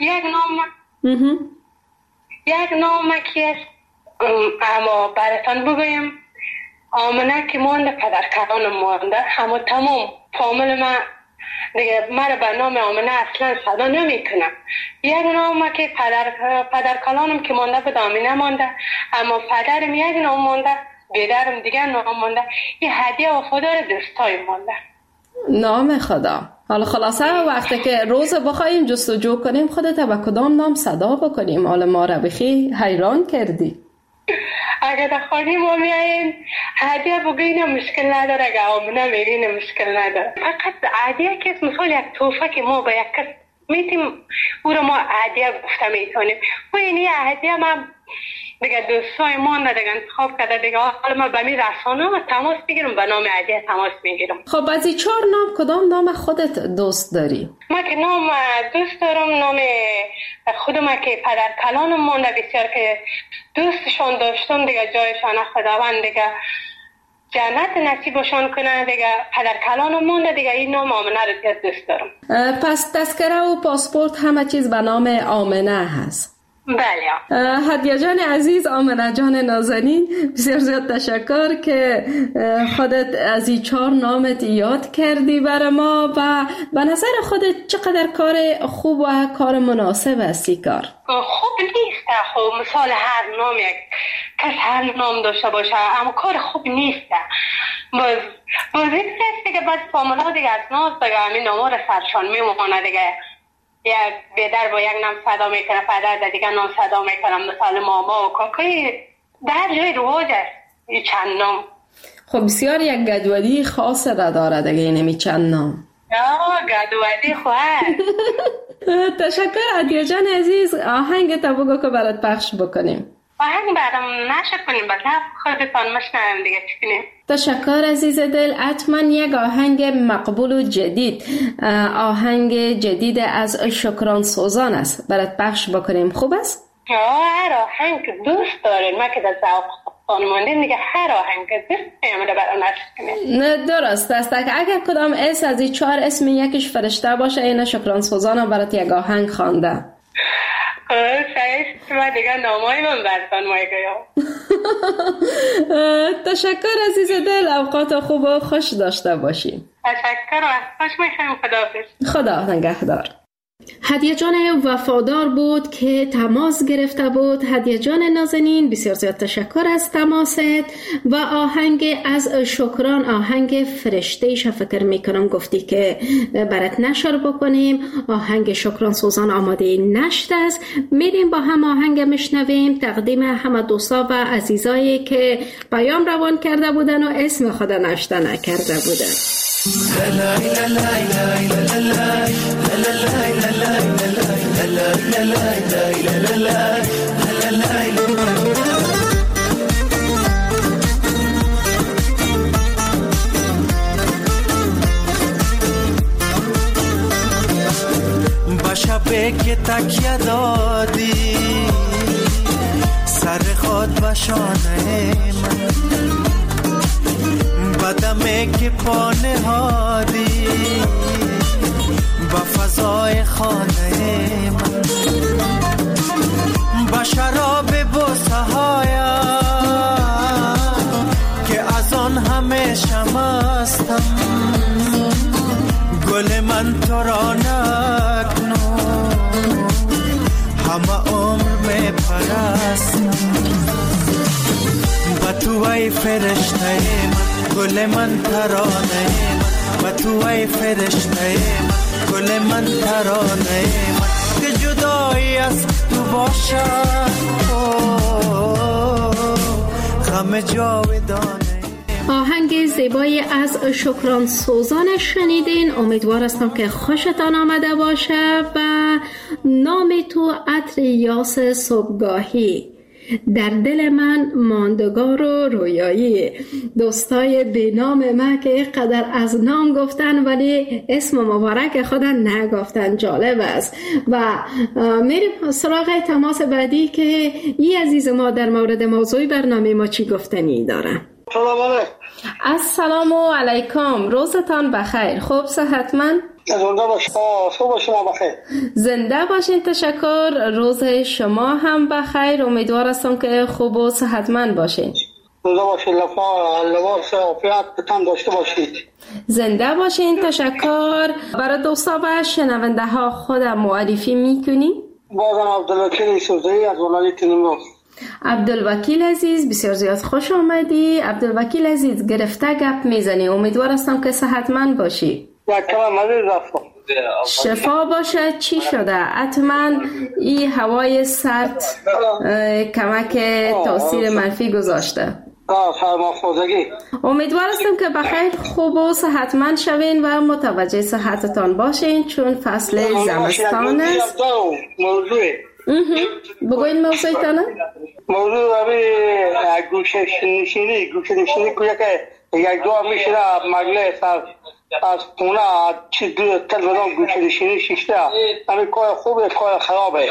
یک نام که است اما براتان بگویم آمنه که مانده پدر کلان مانده همه تمام فامیل من دیگه مرا به نام آمنه اصلا صدا نمی کنم. یک نام که پدر کلانم که مانده به دامینه مانده، اما پدرم یک نام مانده، بیدرم دیگه نام مانده. یه هدیه وفادار دوستای مانده. نام خدا. حالا خلاصه وقتی که روز بخوایم جستجو کنیم خودت به کدام نام صدا بکنیم؟ حالا ما را بخی حیران کردی. اگر در خانه ما میایین هدیه بگین مشکل نداره، اگر آمنه میگین مشکل نداره. فقط هدیه که مثال یک توفه که ما به یک کس میتیم او را ما هدیه گفته میتونیم و این هدیه ما دیگه دوستای ما دیگه انتخاب کرده دیگه حالا ما به می رسانه و تماس بگیرم به نام هدیه تماس میگیرم. خب از این 4 نام کدام نام خودت دوست داری؟ ما که نام دوست دارم نام خودم که پدر کلانم مانده بسیار که دوستشان داشتم دیگه جایشان خداوند دیگه جنت نصیبشان کنه دیگه پدر کلانم مانده دیگه این نام آمنه رو دوست دارم. پس تذکره و پاسپورت همه چیز به نام آمنه هست؟ بله. هدیه جان عزیز، آمنه جان نازنین، بسیار زیاد تشکر که خودت از این 4 نامت یاد کردی برای ما و به نظر خودت چقدر کار خوب و کار مناسب است این کار؟ خوب نیست. خب مثال هر نام یک کس هر نام داشته باشه اما کار خوب نیست. بازی هستی که بعد فامولا دیگه از ناز دیگه همین نامور سرشان میمونه دیگه. یک بیدر با یک نام صدا میکنه، پدر دیگه نام صدا میکنم، مثال ماما و کاکای در جای رواج است این چند نام. خب بسیار یک گدودی خاص را داره دیگه اینمی چند نام. گدودی خواهد. تشکر عدیه جان عزیز. آهنگ تا بگو که برات پخش بکنیم. آهنگ برام نشه کنیم بلکه خودتان مشنویم دیگه چی کنیم. تشکر عزیز دل. حتما یک آهنگ مقبول و جدید، آهنگ جدید از شکران سوزان است برات پخش بکنیم. خوب است؟ هر آهنگ که دوست دارین، ما که در ذوق خانماندین دیگه هر آهنگ که دوست داریم برام نشه کنیم. نه درست است که اگر کدام اسم از این 4 اسم یکیش فرشته باشه، این شکران سوزان برات یک آهنگ خوانده. شایست و دیگه نامای من برسان مایگه. تشکر عزیز دل. اوقات خوب و خوش داشته باشیم. تشکر و خوش میشم. خدا نگهدار. هدیه جان وفادار بود که تماس گرفته بود. هدیه جان نازنین بسیار زیاد تشکر از تماست. و آهنگ از شکران، آهنگ فرشته‌ایش فکر میکنم گفتی که برات نشر بکنیم. آهنگ شکران سوزان آماده نشد است. میریم با هم آهنگ مشنویم. تقدیم همه دوستا و عزیزایی که پیام روان کرده بودن و اسم خود نشته نکرده بودن. با شبه که تکیه دادی سر خود به شانه من، بدمه که پا نهادی با فضای خانه من، با شراب بوسه هایم که از آن همیشه مستم، گل من تو را نکنو همه عمر می پرستم، با تو ای فرشته من، گل من ترانه من، با تو ای فرشته من، گل من ترانه من، که جدایی از تو باشد غم جاودانه. آهنگ زیبایی از شکران سوزان شنیدین. امیدوار هستم که خوشتان آمده باشه. و نام تو عطر یاس صبحگاهی، در دل من ماندگار و رویایی. دوستای به نام من که قدر از نام گفتن ولی اسم مبارک خودن نگفتن، جالب است. و میریم سراغ تماس بعدی که این عزیز ما در مورد موضوع برنامه ما چی گفتنی دارن. سلام علیکم. السلام علیکم. روزتان بخیر. خوب صحتمند؟ زنده باشید. صبح شما بخیر. زنده باشین. تشکر. روز شما هم بخیر. امیدوار هستم که خوب و صحتمند باشین. زنده باشید. لباس عافیت تن داشته باشید. زنده باشین. تشکر. برای دوستا و شنونده ها خودم معرفی میکنی؟ بازم عبدالوکیل سوزی از ولایت نیمروز. عبدالوکیل عزیز بسیار زیاد خوش آمدی. عبدالوکیل عزیز گرفته گپ میزنی. امیدوار هستم که صحتمند باشی. شفا باشه. چی شده؟ حتما این هوای سرد کمک تاثیر منفی گذاشته. امیدوار هستم که بخیر خوب و صحتمند شوین و متوجه صحتتان باشین چون فصل زمستان است. بگوین موضوع تانه؟ موضوع گوشه نشینی که یک دو میشه مگله از خونه چیز تلویزیون گوشه نشینی شیشته همین کار خوبه کار خرابه.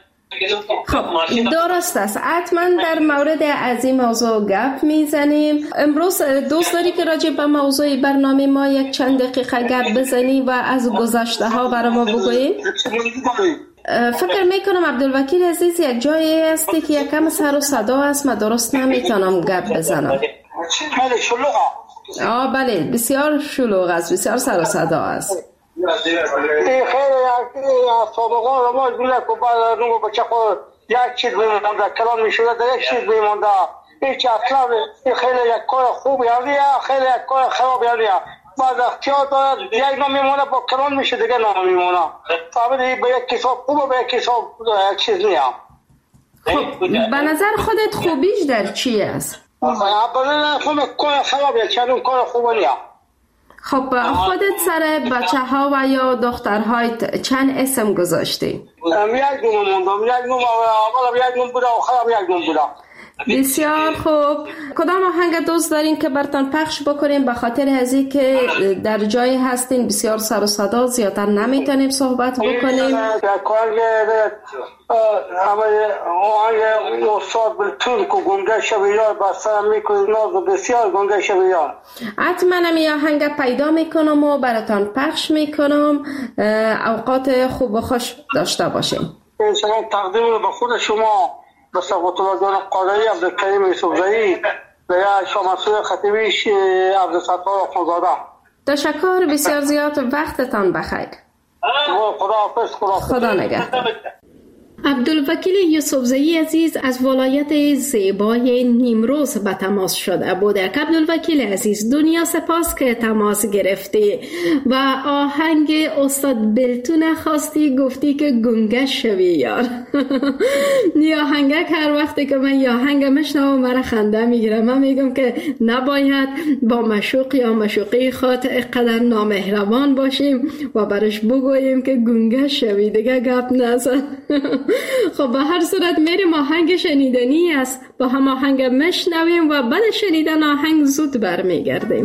خب درست است. حتما در مورد از این موضوع گپ میزنیم. امروز دوست داری که راجع به موضوع برنامه ما یک چند دقیقه گپ بزنی و از گذشته ها برای ما بگویی؟ فکر میکنم عبدالوکیل عزیز یک جایی هستی که یکم سر و صدا است، من درست نمیتونم گپ بزنم. بله بسیار شلوغ است، بسیار سر و صدا است. خیلی سابقا رو ما دیگه که بعد رو بچه خود یک چیز بیمونده کلان میشده در یک چیز بیمونده هیچ اصلا خیلی یک کار خوب یعنی خیلی یک کار خراب یعنی بعد اختیار دارد یک نام میمونه با کران میشه دیگه نام میمونه فهمیدی به یک کتاب خوبه به یک کتاب یک چیز نیم. خب به نظر خودت خوبیش در چی است؟ اولا کار خراب یعنی اون کار خوبه نیم. خب خودت سر بچه ها و یا دخترهای چند اسم گذاشتی؟ یک نوم موندم یک نوم اولا یک نوم بوده آخرم یک نوم بوده. بسیار خوب. کدام آهنگ دوست دارین که براتون پخش بکنیم؟ به خاطر ازی که در جایی هستین بسیار سر و صدا زیادتر نمیتونیم صحبت بکنیم. آهنگ استاد بلتون که گنگه شبیار بسترم میکنید ناز بسیار گنگه شبیار. حتما این آهنگ پیدا میکنم و براتون پخش میکنم. اوقات خوب و خوش داشته باشیم. انشاءالله تقدیم به خود شما به صفات الله جان قادری عبدالکریم یوسفزئی و یا شامسوی خطیبیش عبدالستار خانزاده. تشکر بسیار زیاد. وقتتان بخیر. خدا نگهدار. عبدالوکیل یوسفزئی عزیز از ولایت زیبای نیمروز به تماس شده بوده. عبدالوکیل عزیز دنیا سپاس که تماس گرفتی و آهنگ استاد بلتون خواستی، گفتی که گنگش شوی یار. نی آهنگک هر وقتی که من یا آهنگ مشنوم مرا خنده میگیره. من میگم که نباید با مشوق یا مشوقی خود قدر نامهربان باشیم و برش بگوییم که گنگش شوی، دیگه گپ نزن. خب به هر صورت میریم آهنگ شنیدنی است، با هم آهنگ مشنویم و بعد شنیدن آهنگ زود برمیگردیم.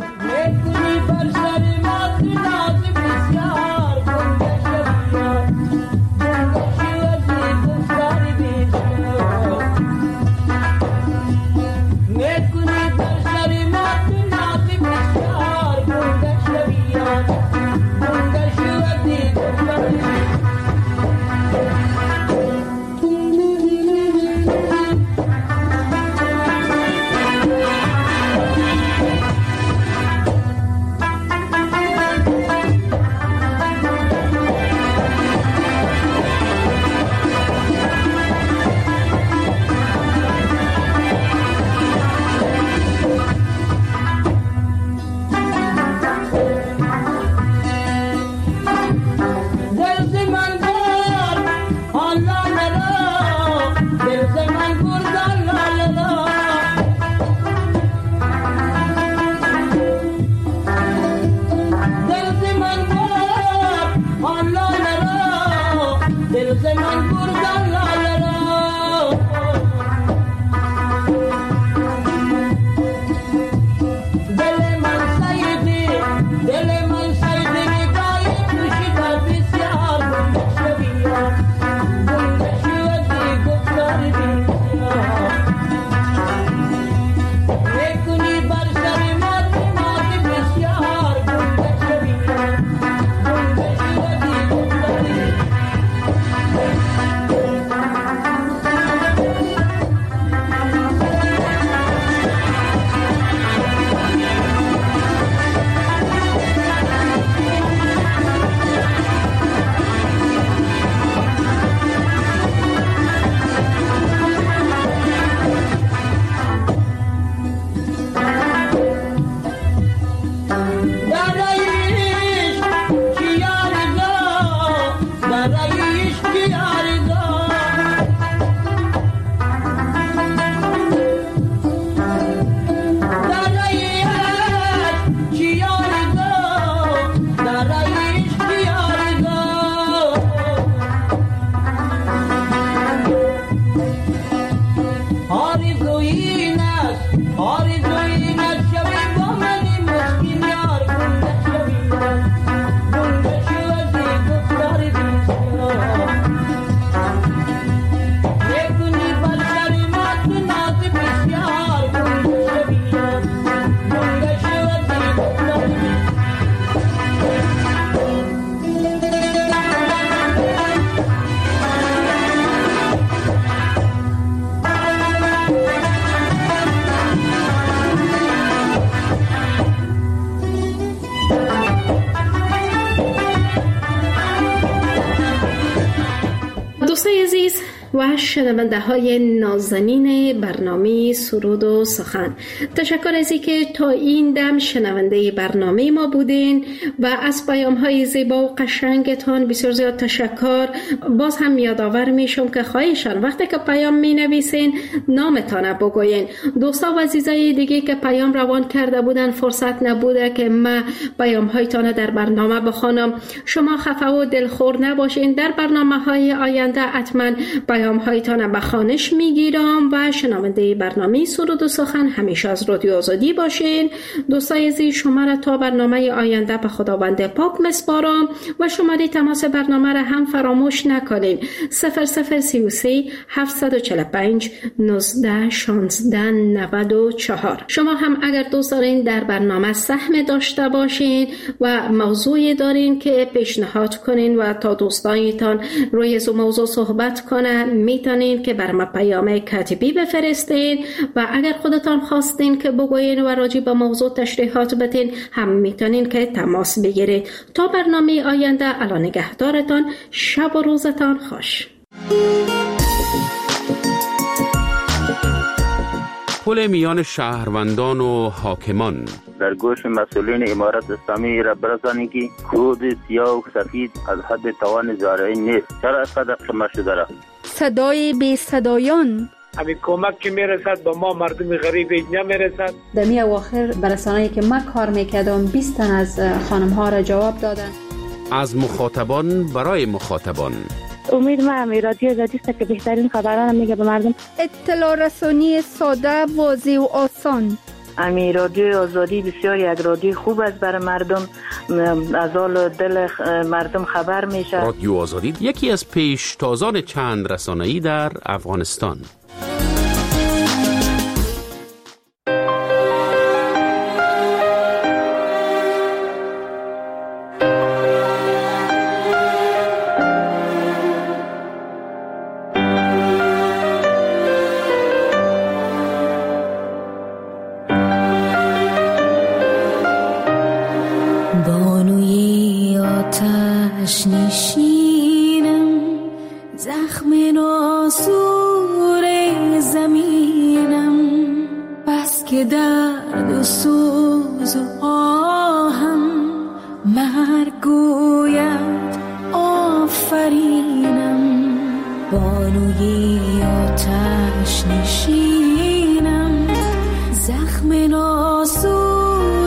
و شنونده های نازنین برنامه سرود و سخن. تشکر از اینکه تا این دم شنونده برنامه ما بودین و از پیام های زیبا و قشنگتان بسیار زیاد تشکر. باز هم یادآور میشم که خواهشان وقتی که پیام می نویسین نامتان بگوین. دوستا و عزیزای دیگه که پیام روان کرده بودن فرصت نبوده که ما پیام هایتان در برنامه بخوانم. شما خفه و دلخور نباشین، در برنامه های آینده حتما پیام هایتان به خوانش میگیرم و شنونده برنامه سرود و سخن همیشه از رادیو آزادی باشین. دوستای عزیز شما را تا برنامه آینده به خداوند پاک مسپارم و شماره تماس برنامه را هم فراموش نکنین. 0033 745 19 16 94. شما هم اگر دوست دارین در برنامه سهم داشته باشین و موضوعی دارین که پیشنهاد کنین و تا دوستانتان روی از موضوع صحبت کنن، میتونین که بر ما پیام کتبی بفرستین و اگر خودتان خواستین که بگوین و راجع به موضوع تشریحات بدین هم میتونین که تماس بگیرین. تا برنامه آینده الان نگهدارتان، شب و روزتان خوش. پل میان شهروندان و حاکمان. در گوش مسئولین امارت اسلامی را برسانید که کود سیاه و سفید از حد توان زارعین نیست. چرا اسقدر شما شده را؟ صدای بی صدایان. همین کمک که میرسد به ما مردم غریب نمیرسد. دمی اواخر برسانه‌ای که ما کار میکردم 20 تن از خانم ها را جواب دادن. از مخاطبان برای مخاطبان. امید ما رادیو آزادی است که بهترین خبران میگه به مردم. اطلاع رسانی ساده، واضح و آسان. رادیو آزادی بسیار یک رادیو خوب است برای مردم، از حال دل مردم خبر میشه. رادیو آزادی یکی از پیشتازان چند رسانه‌ای در افغانستان. نشینم زخم ناسور زمینم، بس که درد و سوز و آهم مرگ گوید آفرینم. بانوی آتش نشینم زخم ناسور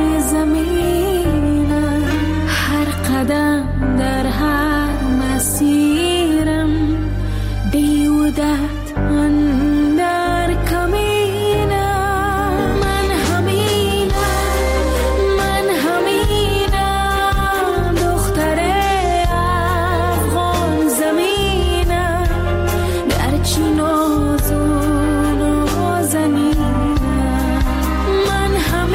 زمینم، هر قدم در هر مسیرم بیودت اندر کمینم. من همینم دختر افغان زمینم، گرچه ناز و نازنینم. من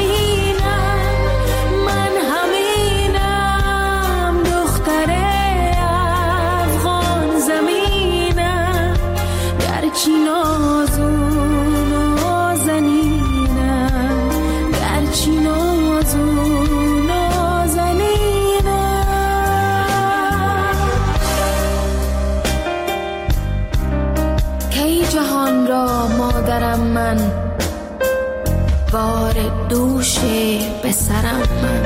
همینم دختر افغان زمینم، گرچه ناز و نازنینم، گرچه ناز و نازنینم. کی جهان را مادرم من، بار دوش به سرم من،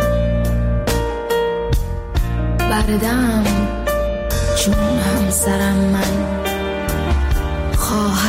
بردم چون همسرم من، خواهر